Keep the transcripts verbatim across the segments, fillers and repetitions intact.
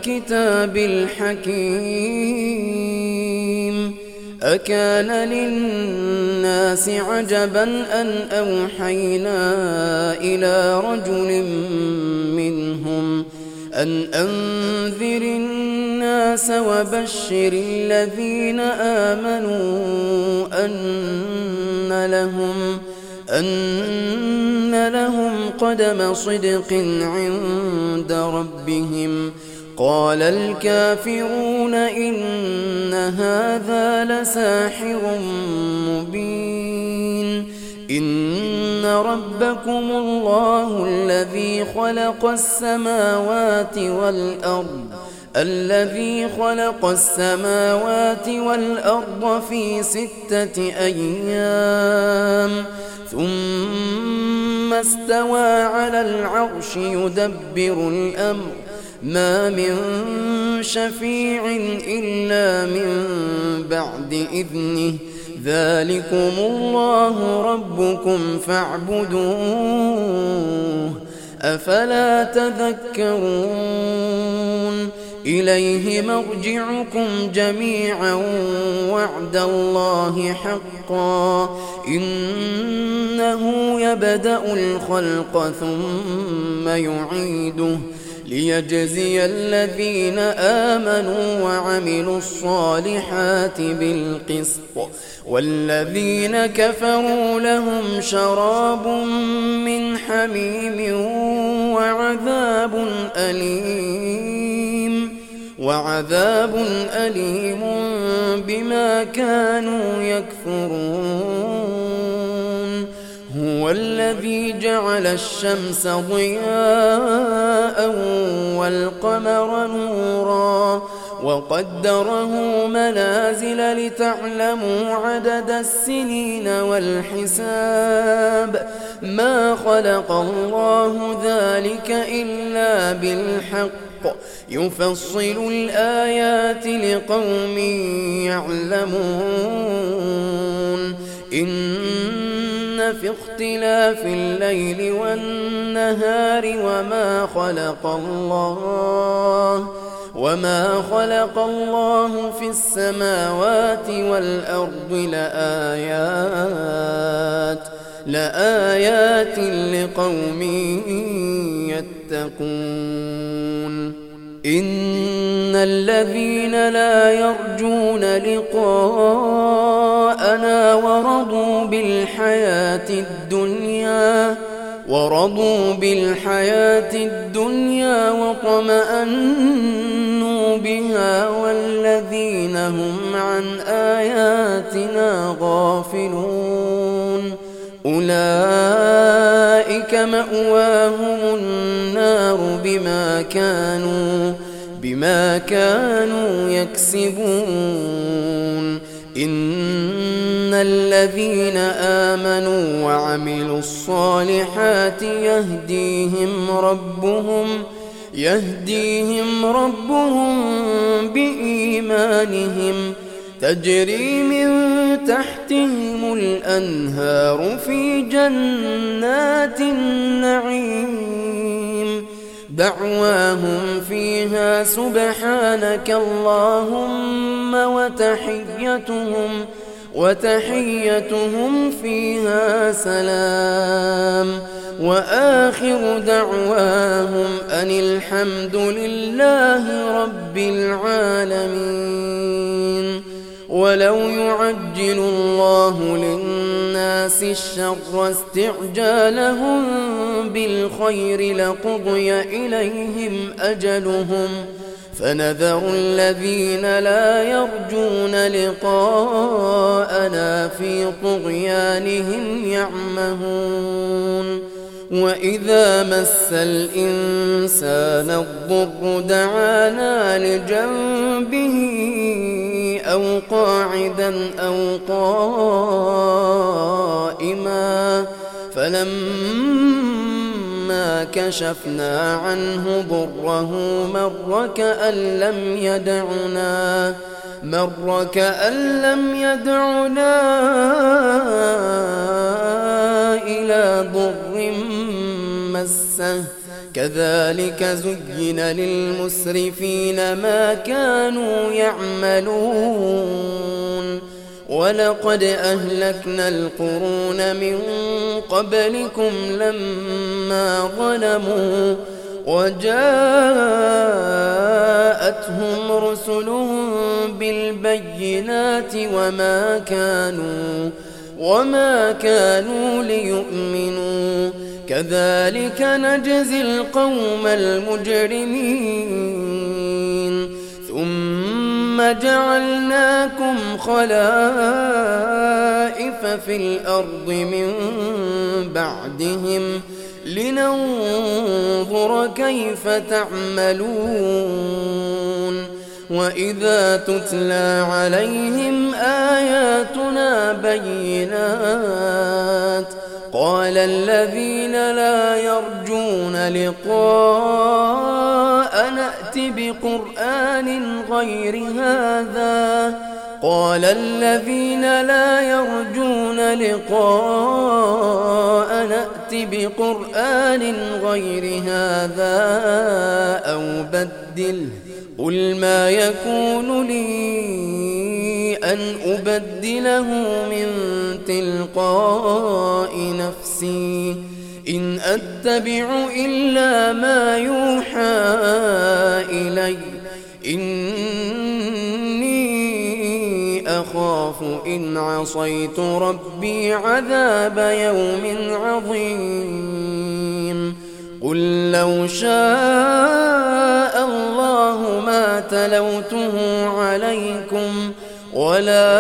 الكتاب الحكيم أكان للناس عجبا أن أوحينا إلى رجل منهم أن أنذر الناس وبشر الذين آمنوا أن لهم أن لهم قدم صدق عند ربهم. قال الكافرون إن هذا لساحر مبين. إن ربكم الله الذي خلق السماوات والأرض الذي خلق السماوات والأرض في ستة أيام ثم استوى على العرش يدبر الأمر ما من شفيع إلا من بعد إذنه ذلكم الله ربكم فاعبدوه أفلا تذكرون. إليه مرجعكم جميعا وعد الله حقا إنه يبدأ الخلق ثم يعيده ليجزي الذين آمنوا وعملوا الصالحات بالقسط والذين كفروا لهم شراب من حميم وعذاب أليم وعذاب أليم بما كانوا يكفرون. هو الذي جعل الشمس ضياء والقمر نورا وقدره منازل لتعلموا عدد السنين والحساب ما خلق الله ذلك إلا بالحق يفصل الآيات لقوم يعلمون. إن في اختلاف الليل والنهار وما خلق الله وما خلق الله في السماوات والأرض لآيات لآيات لقوم يتقون. إن الذين لا يرجون لقاءنا ورضوا بالحياة الدنيا ورضوا بالحياة الدنيا واطمأنوا بها والذين هم عن آياتنا غافلون أولئك مأواهم النار بما كانوا بما كانوا يكسبون. إن الذين آمنوا وعملوا الصالحات يهديهم ربهم يهديهم ربهم بإيمانهم تجري من تحتهم الأنهار في جنات النعيم دعواهم فيها سبحانك اللهم وتحيتهم وتحيتهم فيها سلام وآخر دعواهم أن الحمد لله رب العالمين. ولو يعجل الله للناس الشر استعجالهم بالخير لقضي إليهم أجلهم فنذر الذين لا يرجون لقاءنا في طغيانهم يعمهون. وإذا مس الإنسان الضر دعانا لجنبه أو قاعدا أو قائما فلما كشفنا عنه ضره مر كأن لم يدعنا مر كأن لم يدعنا إلى ضر مسه كذلك زين للمسرفين ما كانوا يعملون ولقد أهلكنا القرون من قبلكم لما ظلموا وجاءتهم رسلهم بالبينات وما كانوا وما كانوا ليؤمنوا كذلك نجزي القوم المجرمين ثم جعلناكم خلائف في الأرض من بعدهم لننظر كيف تعملون وإذا تتلى عليهم آياتنا بينات قال الذين لا يرجون لقاء نأت بقرآن غير هذا قال الذين لا يرجون لقاء نأت بقرآن غير هذا أو بدله قل ما يكون لي أن أبدله من تلقاء نفسي إن أتبع إلا ما يوحى إلي إني أخاف إن عصيت ربي عذاب يوم عظيم قل لو شاء الله ما تلوته عليكم ولا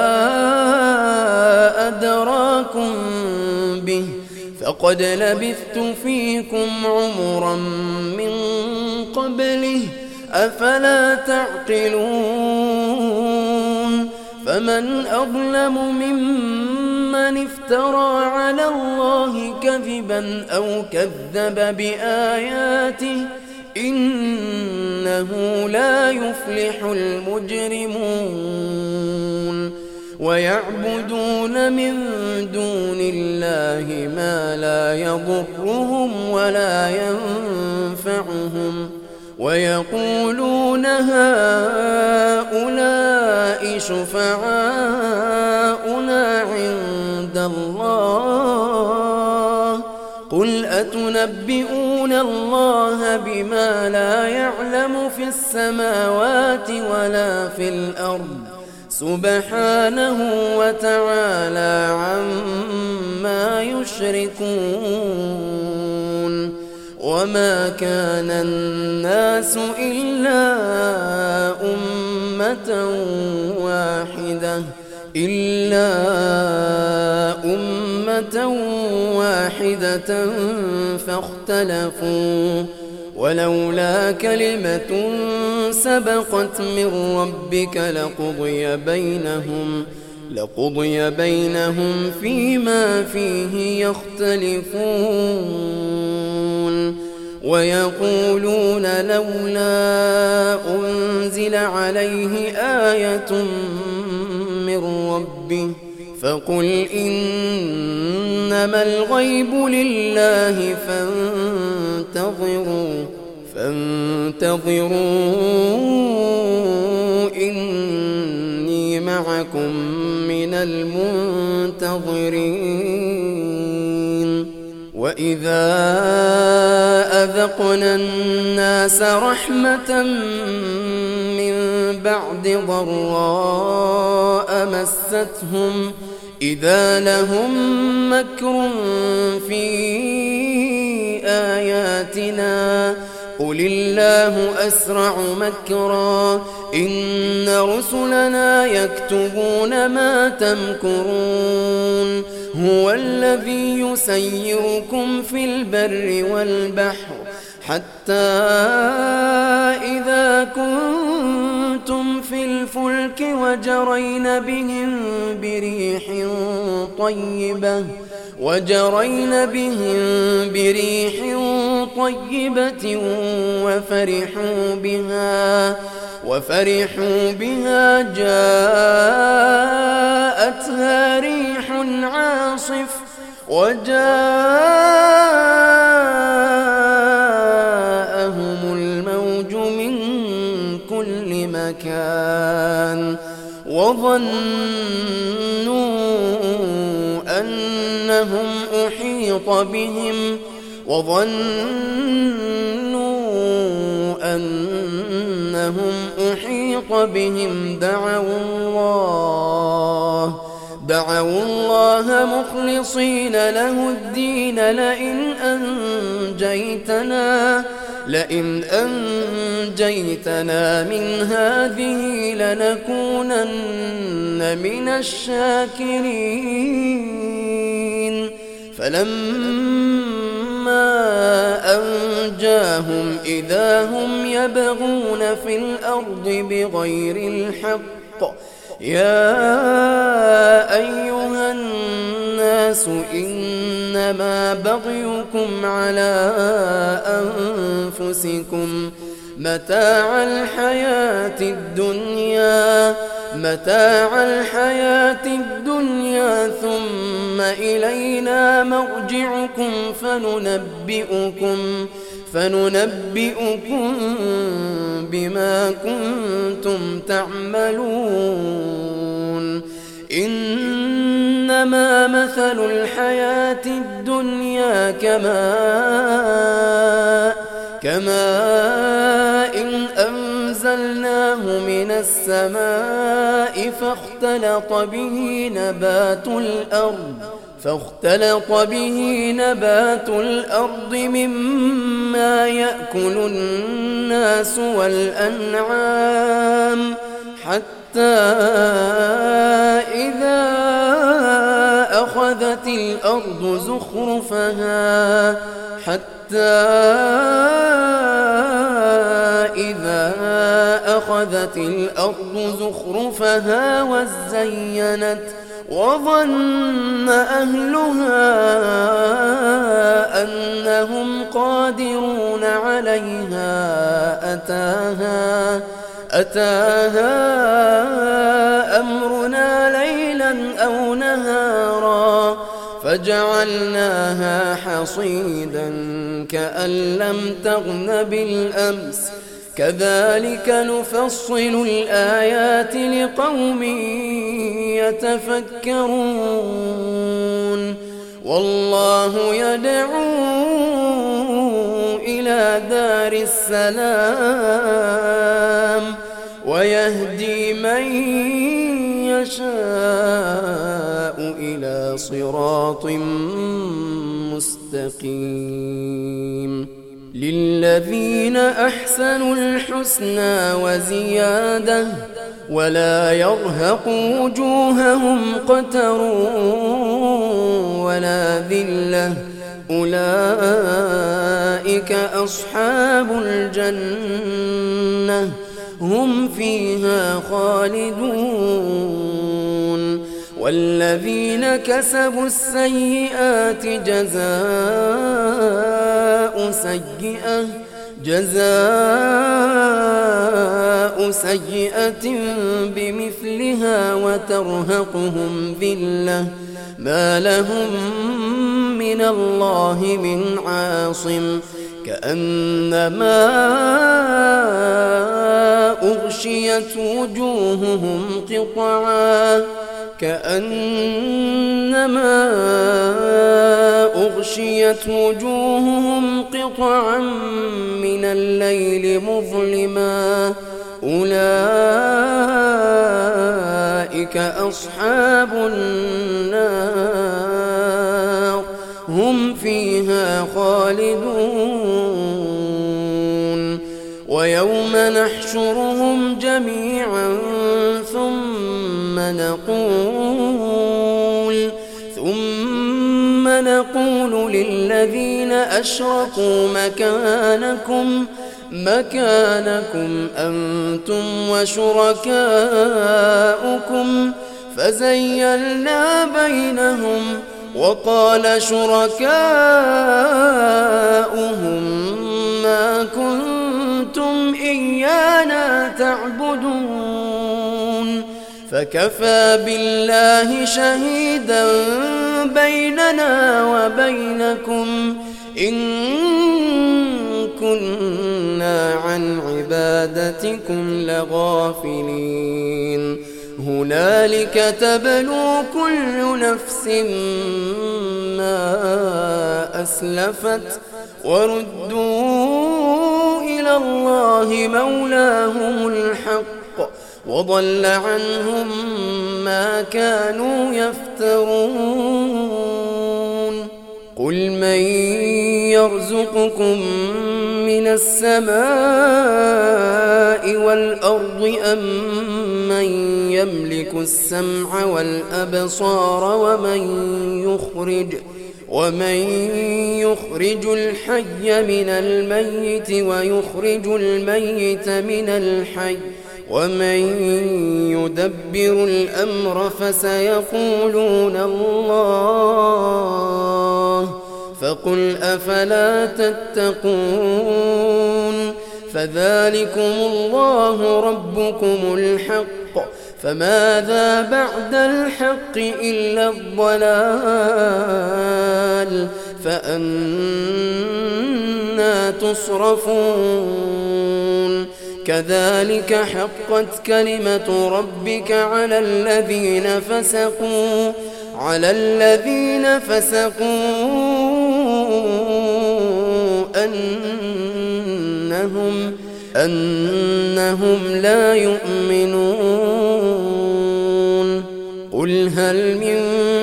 أدراكم به فقد لبثت فيكم عمرا من قبله أفلا تعقلون فمن أظلم ممن افترى على الله كذبا أو كذب بآياته إنه لا يفلح المجرمون ويعبدون من دون الله ما لا يضرهم ولا ينفعهم ويقولون هؤلاء شفعاؤنا عند الله قل أتنبئون الله بما لا يعلم في السماوات ولا في الأرض سبحانه وتعالى عما يشركون وما كان الناس إلا أمة واحدة إلا أمة واحدة فاختلفوا ولولا كلمة سبقت من ربك لقضي بينهم لقضي بينهم فيما فيه يختلفون ويقولون لولا أنزل عليه آية من ربه فقل إنما الغيب لله فانتظروا فانتظروا إني معكم من المنتظرين وإذا أذقنا الناس رحمة من بعد ضراء مستهم إذا لهم مكر في آياتنا قل الله أسرع مكرا إن رسلنا يكتبون ما تمكرون هو الذي يسيركم في البر والبحر حتى إذا كنتم في الفلك وجرين بهم بريح طيبة وجرين بهم بريح طيبة وفرحوا بها وفرحوا بها جاءتها ريح عاصف وجاء كل مكان وظنوا أنهم أحيط بهم وظنوا أنهم أحيط بهم دعوا الله دعوا الله مخلصين له الدين لئن أنجيتنا لئن أنجيتنا من هذه لنكونن من الشاكرين فلما أنجاهم إذا هم يبغون في الأرض بغير الحق يا أيها الناس إنما بغيكم على أنفسكم متاع الحياة الدنيا متاع الحياة الدنيا ثم إلينا مرجعكم فننبئكم فننبئكم بما كنتم تعملون إنما مثل الحياة الدنيا كماء كماء إن أنزلناه من السماء فاختلط به نبات الأرض فاختلط به نبات الأرض مما يأكل الناس والأنعام حتى إذا أخذت الأرض زخرفها حتى إذا أخذت الأرض زخرفها وزينت وظن أهلها أنهم قادرون عليها أتاها أتاها أمرنا ليلا أو نهارا فجعلناها حصيدا كأن لم تغن بالأمس كذلك نفصل الآيات لقوم يتفكرون والله يدعو إلى دار السلام ويهدي من يشاء إلى صراط مستقيم للذين أحسنوا الحسنى وزيادة ولا يرهق وجوههم قتر ولا ذلة أولئك أصحاب الجنة هم فيها خالدون والذين كسبوا السيئات جزاء سيئة جزاء سيئة بمثلها وترهقهم ذلة ما لهم من الله من عاصم كأنما أغشيت وجوههم قطعا كأنما أغشيت وجوههم قطعا من الليل مظلما أولئك أصحاب النار هم فيها خالدون ويوم نحشرهم جميعا ثم نقول ثم نقول للذين أشركوا مكانكم مكانكم أنتم وشركاؤكم فزيلنا بينهم وقال شركاؤهم ما كنتم إيانا تعبدون فكفى بالله شهيدا بيننا وبينكم إن كنا عن عبادتكم لغافلين هنالك تبلو كل نفس ما أسلفت وردوا إلى الله مولاهم الحق وضل عنهم ما كانوا يفترون قل من يرزقكم من السماء والأرض أم من يملك السمع والأبصار ومن يخرج ومن يخرج الحي من الميت ويخرج الميت من الحي ومن يدبر الأمر فسيقولون الله فقل أفلا تتقون فذلكم الله ربكم الحق فماذا بعد الحق إلا الضلال فأنى تصرفون كذلك حقت كلمة ربك على الذين فسقوا على الذين فسقوا أنهم أنهم لا يؤمنون قل هل من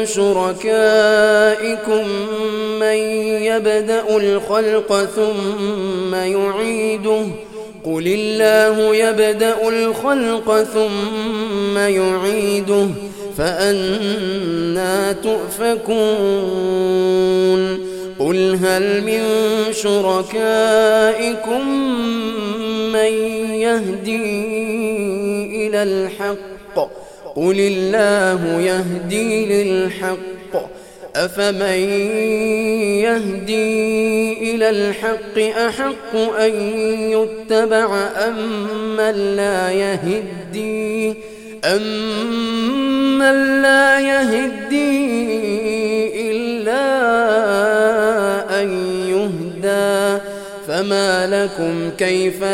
شركائكم من يبدأ الخلق ثم يعيده قل الله يبدأ الخلق ثم يعيده فأنى تؤفكون قل هل من شركائكم من يهدي إلى الحق قل الله يهدي للحق أفمن يهدي إلى الحق أحق أن يتبع أم من لا يهدي أمن لا يهدي إلا أن يهدى فما لكم كيف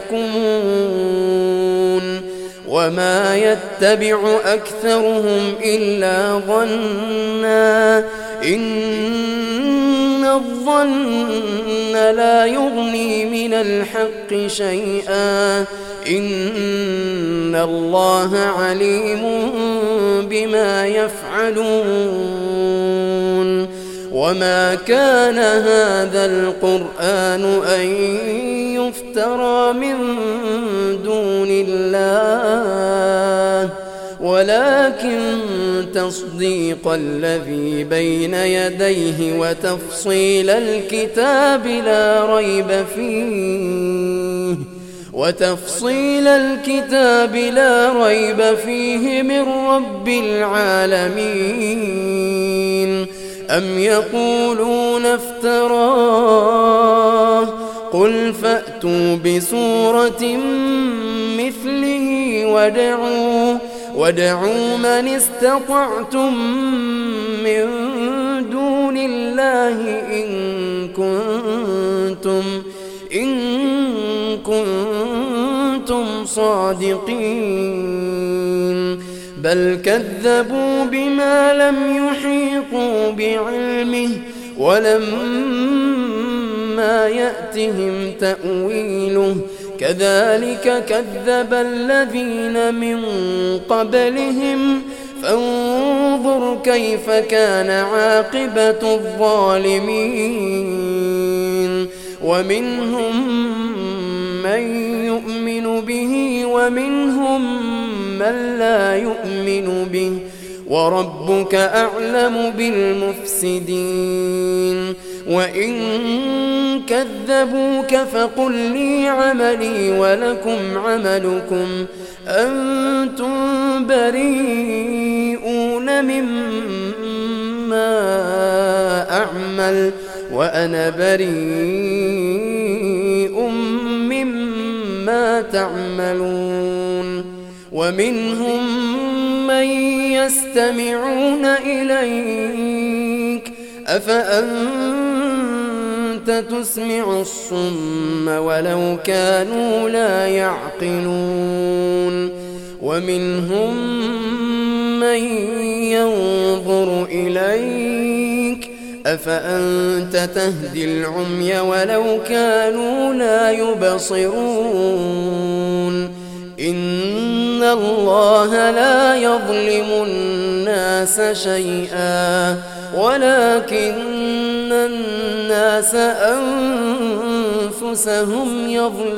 تحكمون وما يتبع أكثرهم إلا ظنا إن الظن لا يغني من الحق شيئا إن الله عليم بما يفعلون وما كان هذا القرآن أن يفترى من دون الله ولكن تصديق الذي بين يديه وتفصيل الكتاب لا ريب فيه وتفصيل الكتاب لا ريب فيه من رب العالمين أم يقولون افتراه قل فأتوا بسورة مثله وادعوا وادعوا من استطعتم من دون الله إن كنتم إن كنتم صادقين بل كذبوا بما لم يحيطوا بعلمه ولما يأتهم تأويله كذلك كذب الذين من قبلهم فانظر كيف كان عاقبة الظالمين ومنهم من يؤمن به ومنهم من لا يؤمن به وربك أعلم بالمفسدين وإن كذبوك فقل لي عملي ولكم عملكم أنتم بريئون مما أعمل وأنا بريء مما تعملون ومنهم من يستمعون إليك أفأنت أنت تسمع الصم ولو كانوا لا يعقلون ومنهم من ينظر إليك أفأنت تهدي العمي ولو كانوا لا يبصرون إن الله لا يظلم الناس شيئا ولكن الناس أنفسهم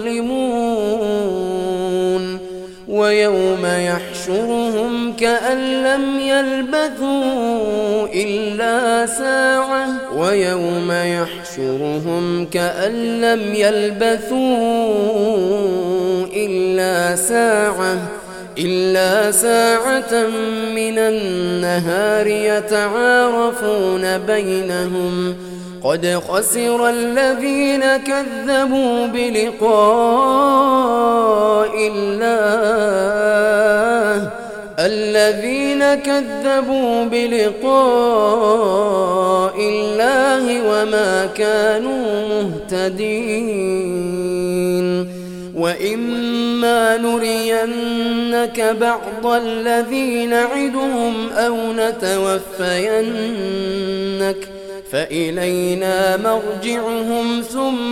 يظلمون ويوم يحشرهم كأن لم يلبثوا إلا ساعة ويوم يحشرهم كأن لم يلبثوا إلا ساعة إلا ساعة من النهار يتعارفون بينهم قد خسر الذين كذبوا بلقاء الله الذين كذبوا بلقاء الله وما كانوا مهتدين وإما نرينك بعض الذي نعدهم أو نتوفينك فإلينا مرجعهم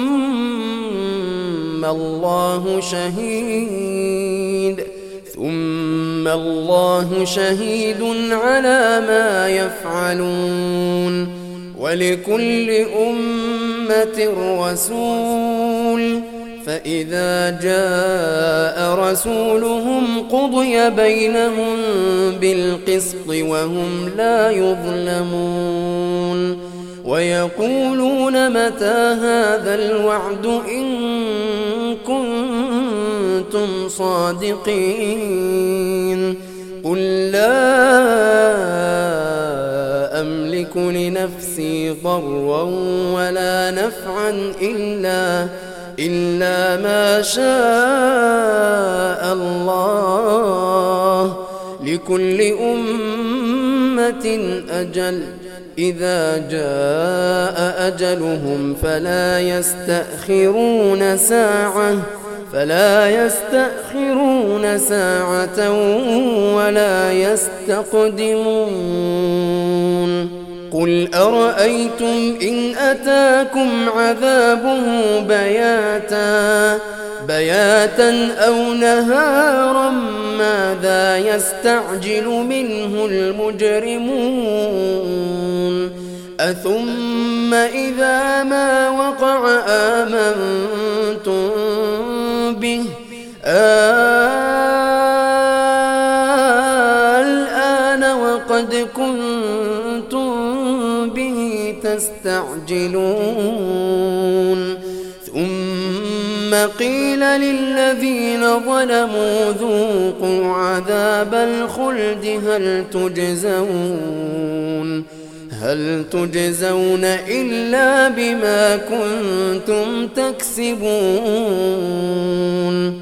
ثم الله شهيد ثم الله شهيد على ما يفعلون ولكل أمة رسول فإذا جاء رسولهم قضي بينهم بالقسط وهم لا يظلمون ويقولون متى هذا الوعد إن كنتم صادقين قل لا أملك لنفسي ضرا ولا نفعا إلا إلا ما شاء الله لكل أمة أجل إذا جاء أجلهم فلا يستأخرون ساعة فلا يستأخرون ساعة ولا يستقدمون قل أرأيتم إن أتاكم عذابه بياتا بياتا أو نهارا ماذا يستعجل منه المجرمون أثم إذا ما وقع آمنتم به الآن وقد كنتم به تستعجلون ثم قيل للذين ظلموا ذوقوا عذاب الخلد هل تجزون هل تجزون إلا بما كنتم تكسبون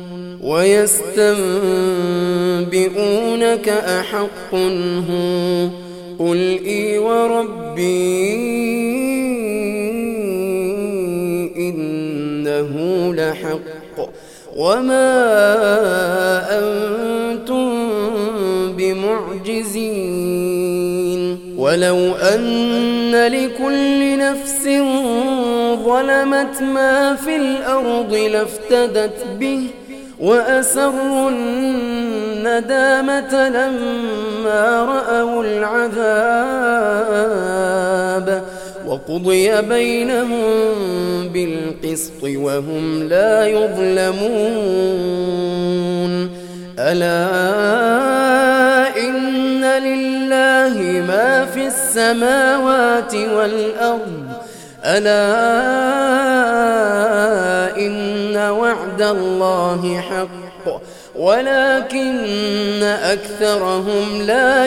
ويستنبئونك أحق هو قل إي وربي إنه لحق وما أنتم بمعجزين ولو أن لكل نفس ظلمت ما في الأرض لافتدت به وأسروا الندامة لما رأوا العذاب وقضي بينهم بالقسط وهم لا يظلمون ألا إن لله ما في السماوات والأرض ألا إن وعد الله حق ولكن أكثرهم لا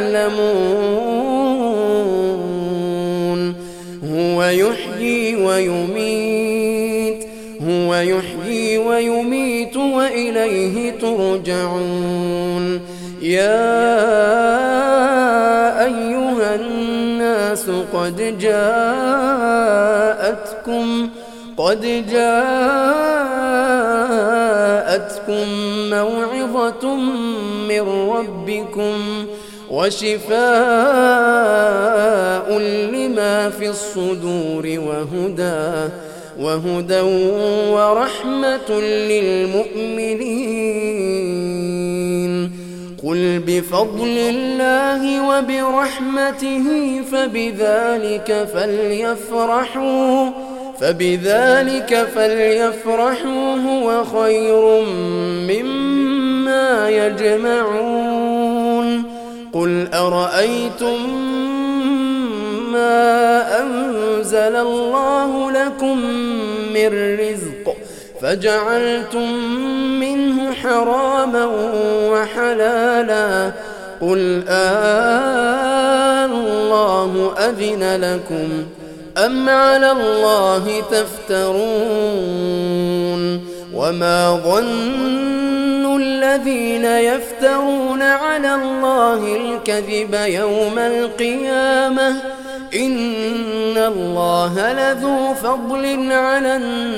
يعلمون هو يحيي ويميت هو يحيي ويميت وإليه ترجعون يا أيها الناس قد جاءتكم قد جاءتكم موعظة من ربكم وشفاء لما في الصدور وهدى وهدى ورحمة للمؤمنين. قل بفضل الله وبرحمته فبذلك فليفرحوا فبذلك فليفرحوا هو خير مما يجمعون. قل أرأيتم ما أنزل الله لكم من رزق فجعلتم منه حراما وحلالا قل آه الله أذن لكم أم على الله تفترون. وما ظن الذين يفترون على الله الكذب يوم القيامة إن الله لذو فضل على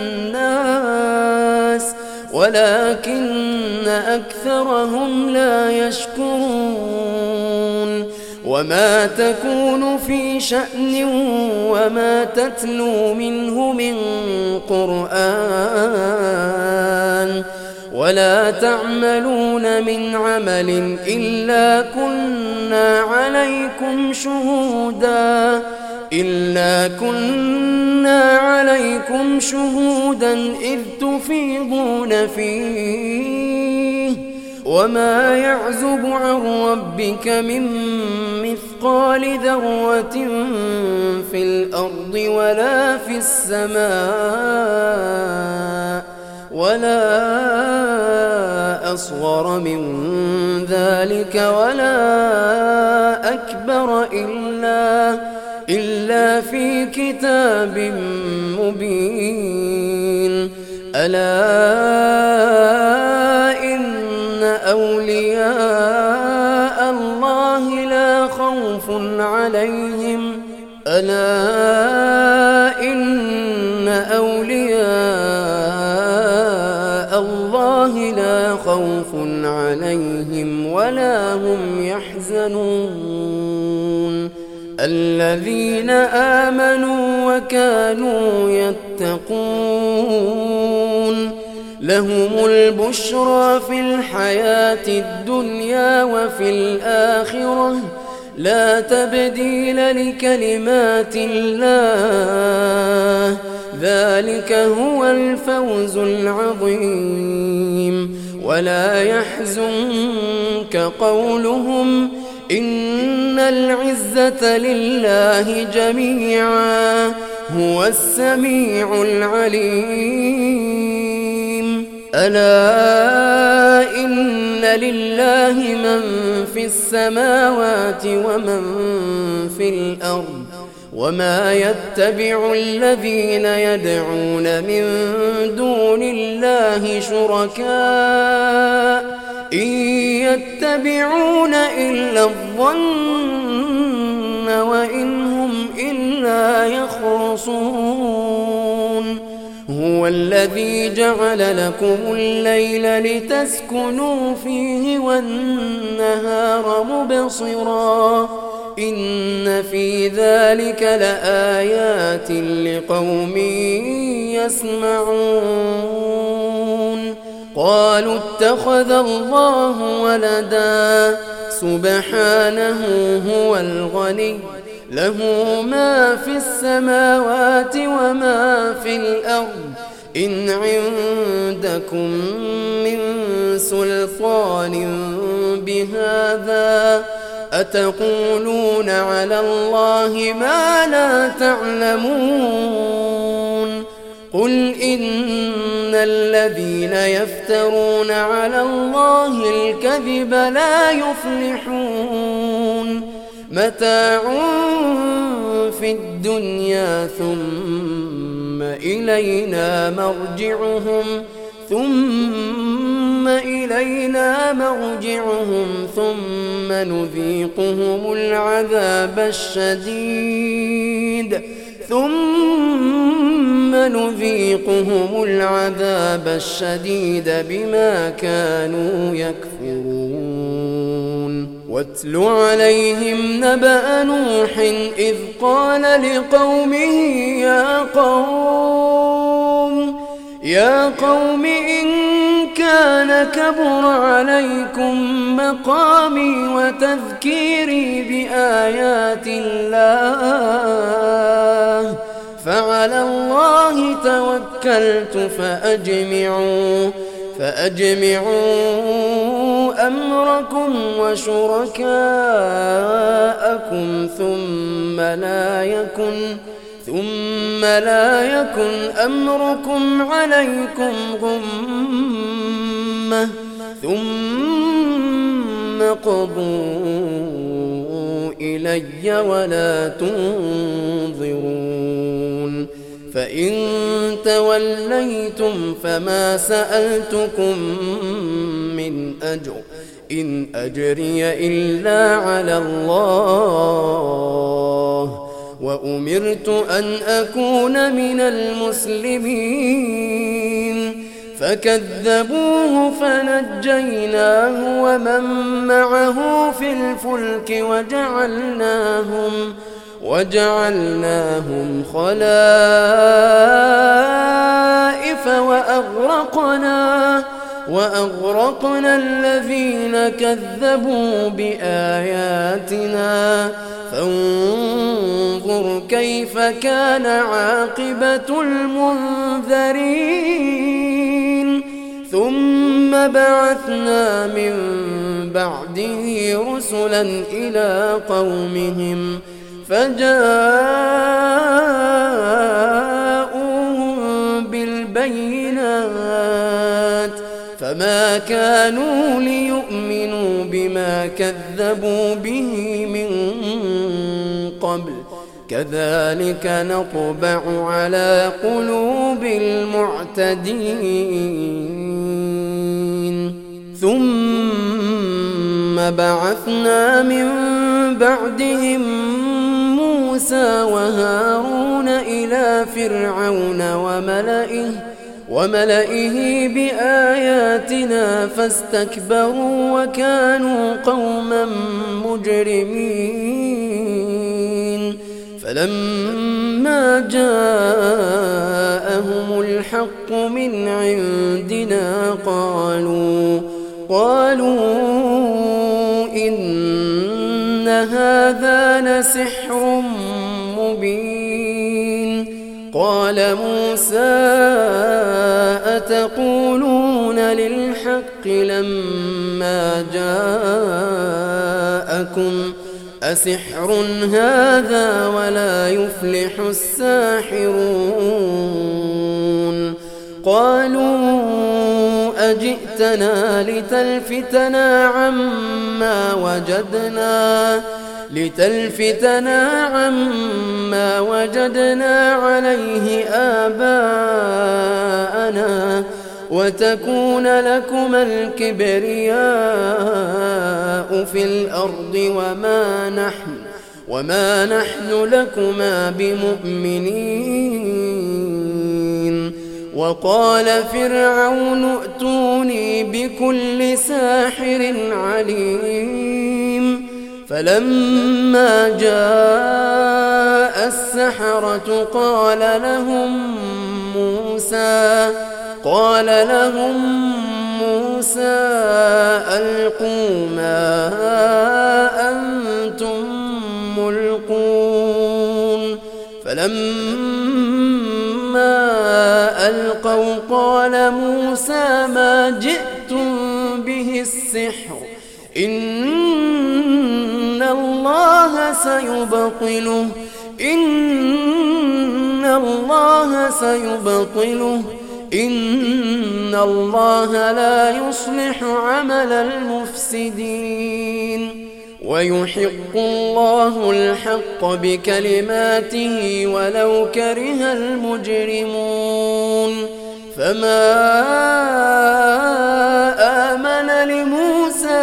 الناس ولكن أكثرهم لا يشكرون. وما تكون في شأن وما تتلو منه من قرآن ولا تعملون من عمل إلا كنا عليكم شهودا إلا كنا عليكم شهودا إذ تفيضون فيه وما يعزب عن ربك من مثقال ذرة في الأرض ولا في السماء ولا أصغر من ذلك ولا أكبر إلا إلا في كتاب مبين. ألا إن أولياء الله لا خوف عليهم ألا إن أولياء الله لا خوف عليهم ولا هم يحزنون. الذين آمنوا وكانوا يتقون لهم البشرى في الحياة الدنيا وفي الآخرة لا تبديل لكلمات الله ذلك هو الفوز العظيم. ولا يحزنك قولهم إن العزة لله جميعا هو السميع العليم. ألا إن لله من في السماوات ومن في الأرض وما يتبع الذين يدعون من دون الله شركاء إن يتبعون إلا الظن وإن هم إلا يخرصون. هو الذي جعل لكم الليل لتسكنوا فيه والنهار مبصرا إن في ذلك لآيات لقوم يسمعون. قالوا اتخذ الله ولدا سبحانه هو الغني له ما في السماوات وما في الأرض إن عندكم من سلطان بهذا أتقولون على الله ما لا تعلمون. قل إن الذين يفترون على الله الكذب لا يفلحون متاع في الدنيا ثم إلينا مرجعهم ثم إلينا مرجعهم ثم نذيقهم العذاب الشديد ثم نذيقهم العذاب الشديد بما كانوا يكفرون. واتل عليهم نبأ نوح إذ قال لقومه يا قوم يا قوم إن كان كبر عليكم مقامي وتذكيري بآيات الله فعلى الله توكلت فأجمعوا فأجمعوا أمركم وشركاءكم ثم لا يكن ثم لا يكن أمركم عليكم غمة ثم قضوا إلي ولا تنظرون. فإن توليتم فما سألتكم من أجر إن أجري إلا على الله وأمرت أن أكون من المسلمين. فكذبوه فنجيناه ومن معه في الفلك وجعلناهم وجعلناهم خلائف وأغرقنا وأغرقنا الذين كذبوا بآياتنا فانظر كيف كان عاقبة المنذرين. ثم بعثنا من بعده رسلا إلى قومهم فجاءوهم بالبينات فما كانوا ليؤمنوا بما كذبوا به من قبل كذلك نطبع على قلوب المعتدين. ثم بعثنا من بعدهم موسى وهارون إلى فرعون وملئه وملئه بآياتنا فاستكبروا وكانوا قوما مجرمين. فلما جاءهم الحق من عندنا قالوا قالوا إن هذا لسحر مبين. قال موسى أتقولون للحق لما جاءكم أسحر هذا ولا يفلح الساحرون. قالوا أجئتنا لتلفتنا عما وجدنا لتلفتنا عما وجدنا عليه آباءنا وتكون لكما الكبرياء في الأرض وما نحن وما نحن لكما بمؤمنين. وقال فرعون ائتوني بكل ساحر عليم. فلما جاء السحرة قال لهم موسى قال لهم موسى ألقوا ما أنتم ملقون. فلما ألقوا قال موسى ما جئتم به السحر إن الله سيبطله إن الله سيبطله إن الله لا يصلح عمل المفسدين. ويحق الله الحق بكلماته ولو كره المجرمون. فما آمن لموسى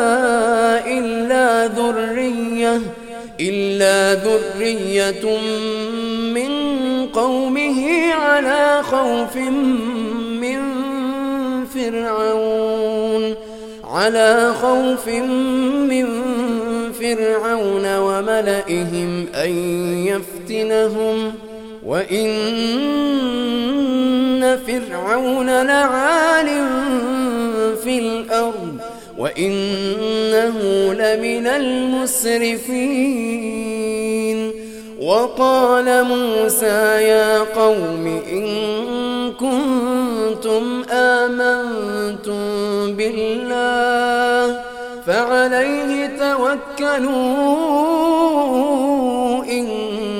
إلا ذرية إلا ذرية من قومه على خوف من فرعون على خوف من فرعون وملئهم أن يفتنهم وإن فرعون لعال في الأرض وإنه لمن المسرفين. وقال موسى يا قوم إن كنتم آمنتم بالله فعليه توكلوا إن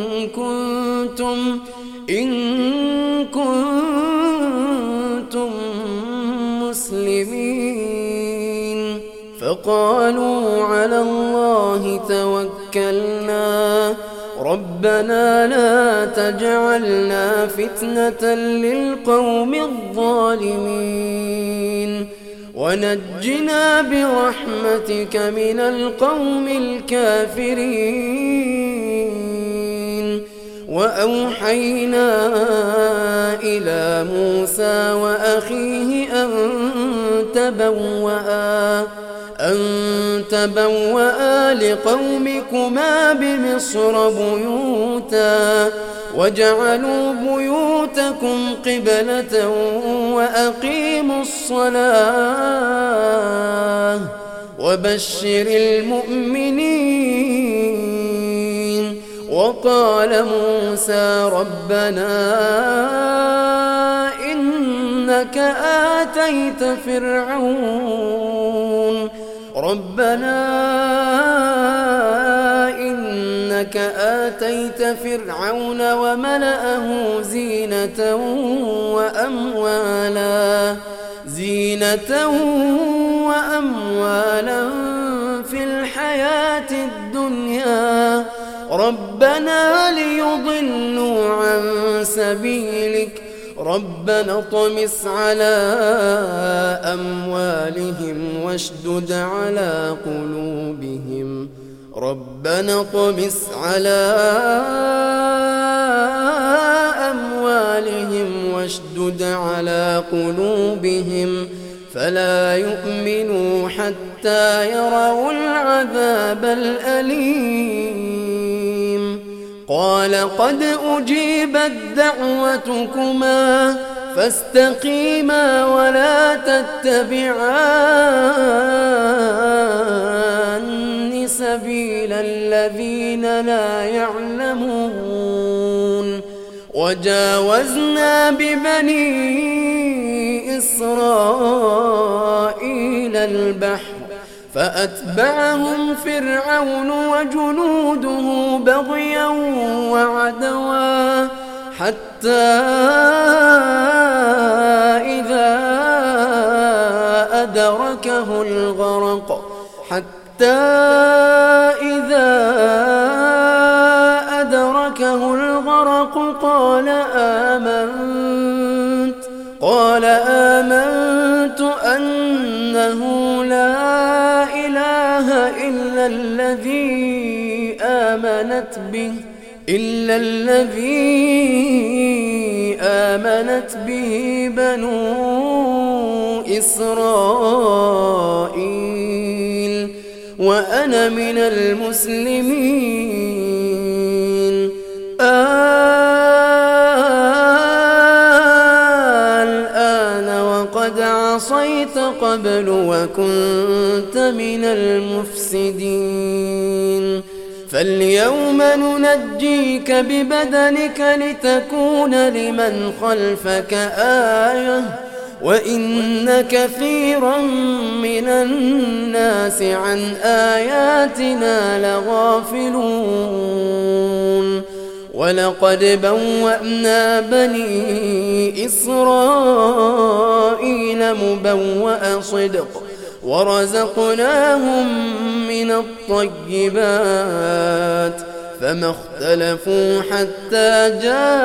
كنتم إن كنتم مسلمين. فقالوا على الله توكلنا ربنا لا تجعلنا فتنة للقوم الظالمين ونجنا برحمتك من القوم الكافرين. وأوحينا إلى موسى وأخيه أن تبوأ أن تبوأ لقومكما بمصر بيوتا وجعلوا بيوتكم قبلة وأقيموا الصلاة وبشر المؤمنين. وقال موسى ربنا إنك آتيت فرعون ربنا إنك آتيت فرعون وملأه زينة وأموالا زينة وأموالا في الحياة الدنيا ربنا ليضلوا عن سبيلك ربنا اطمس على أموالهم واشدد على قلوبهم ربنا اطمس على أموالهم واشدد على قلوبهم فلا يؤمنوا حتى يروا العذاب الأليم. قال قد أجيبت دعوتكما فاستقيما ولا تتبعان سبيل الذين لا يعلمون. وجاوزنا ببني إسرائيل البحر فأتبعهم فرعون وجنوده بغيا وعدوا حتى إذا أدركه الغرق حتى إذا أدركه الغرق قال آمنت قال آمنت أنه لا إله إلا الذي آمنت به إلا الذي آمنت به بنو إسرائيل وأنا من المسلمين. الآن وقد عصيت قبل وكنت من المفسدين فاليوم ننجيك ببدنك لتكون لمن خلفك آية وإن كثيرا من الناس عن آياتنا لغافلون. ولقد بوأنا بني إسرائيل مبوأ صدق ورزقناهم من الطيبات فما اختلفوا حتى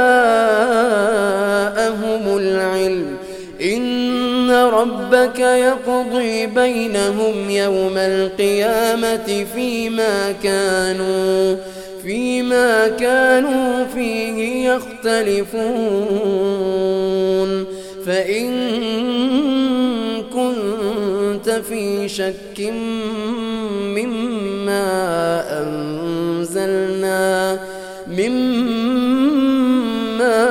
جاءهم العلم إن ربك يقضي بينهم يوم القيامة فيما كانوا فيما كانوا فيه يختلفون فإن كنت في شك مما أنزلنا مما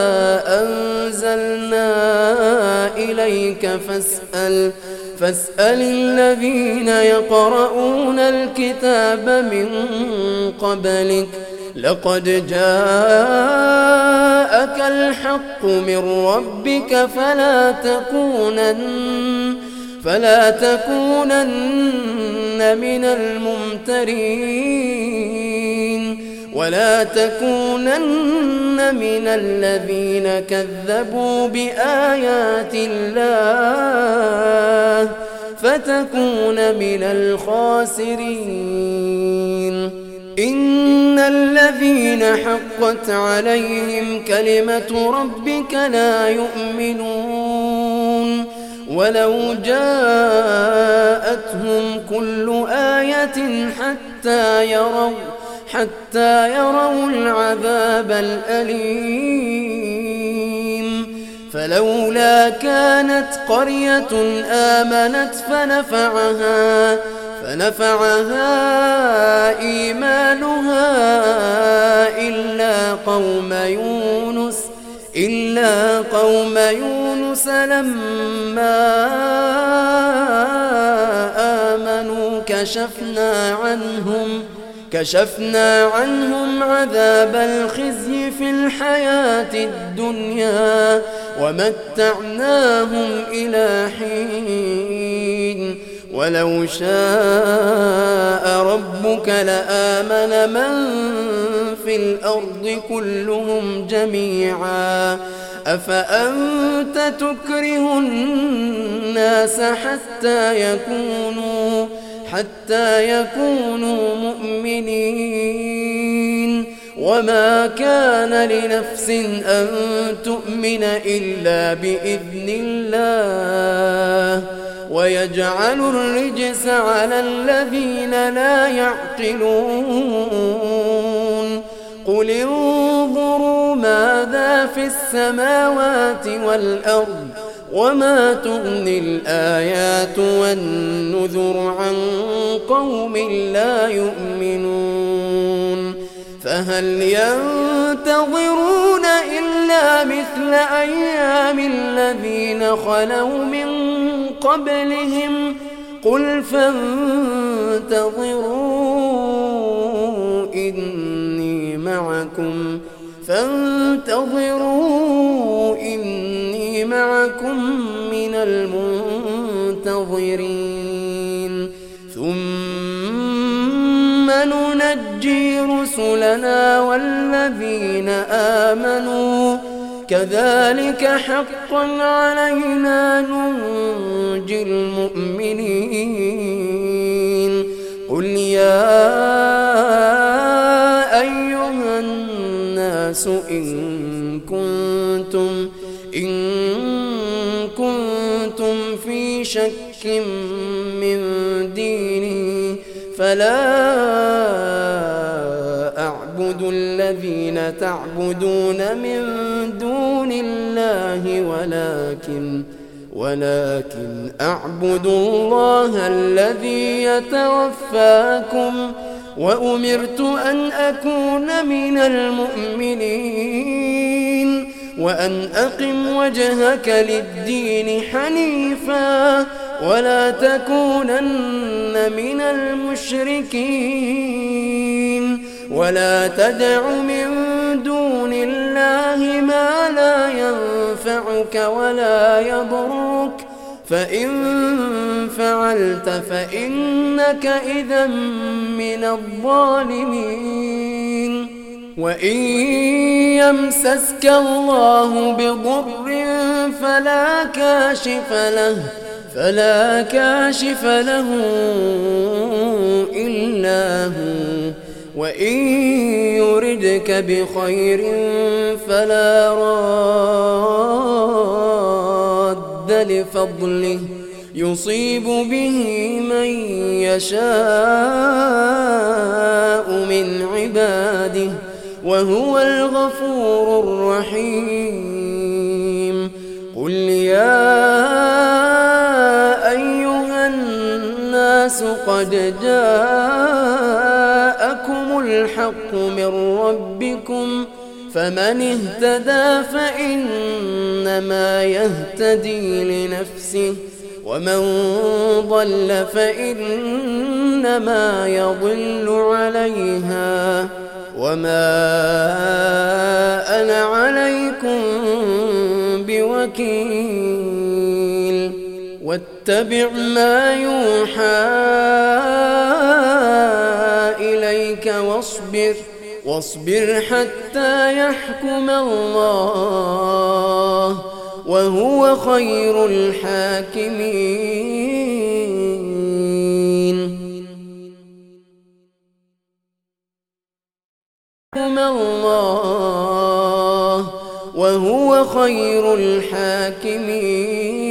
أنزلنا إليك فاسأل فاسأل الذين يقرؤون الكتاب من قبلك لقد جاءك الحق من ربك فلا تكونن فلا تكونن من الممترين ولا تكونن من الذين كذبوا بآيات الله فتكون من الخاسرين إن الذين حقت عليهم كلمة ربك لا يؤمنون ولو جاءتهم كل آية حتى يروا حتى يروا العذاب الأليم فلولا كانت قرية آمنت فنفعها فنفعها إيمانها إلا قوم يونس إلا قوم يونس لما آمنوا كشفنا عنهم كشفنا عنهم عذاب الخزي في الحياة الدنيا ومتعناهم إلى حين ولو شاء ربك لآمن من في الأرض كلهم جميعا أفأنت تكره الناس حتى يكونوا حتى يكونوا مؤمنين وما كان لنفس أن تؤمن إلا بإذن الله ويجعل الرجس على الذين لا يعقلون قل انظروا ماذا في السماوات والأرض وما تغني الآيات والنذر عن قوم لا يؤمنون فهل ينتظرون إلا مثل أيام الذين خلوا من قبلهم قل فانتظروا إني معكم فانتظروا إني معكم من المنتظرين ثم ننجي رسلنا والذين آمنوا كذلك حقا علينا ننجي المؤمنين قل يا أيها الناس إن كنتم إن كنتم في شك من ديني فلا أعبد الذين تعبدون من دون الله ولكن ولكن أعبد الله الذي يتوفاكم وأمرت أن أكون من المؤمنين وأن أقم وجهك للدين حنيفا ولا تكونن من المشركين ولا تدع من دون الله ما لا ينفعك ولا يضرك فإن فعلت فإنك إذا من الظالمين وإن يمسسك الله بضر فلا كاشف له فلا كاشف له إلا هو وإن يردك بخير فلا راد لفضله يصيب به من يشاء من عباده وهو الغفور الرحيم. قل يا أيها الناس قد جاءكم الحق من ربكم فمن اهتدى فإنما يهتدي لنفسه ومن ضل فإنما يضل عليها وما أنا عليكم بوكيل. واتبع ما يوحى إليك واصبر واصبر حتى يحكم الله وهو خير الحاكمين. يحكم الله وهو خير الحاكمين.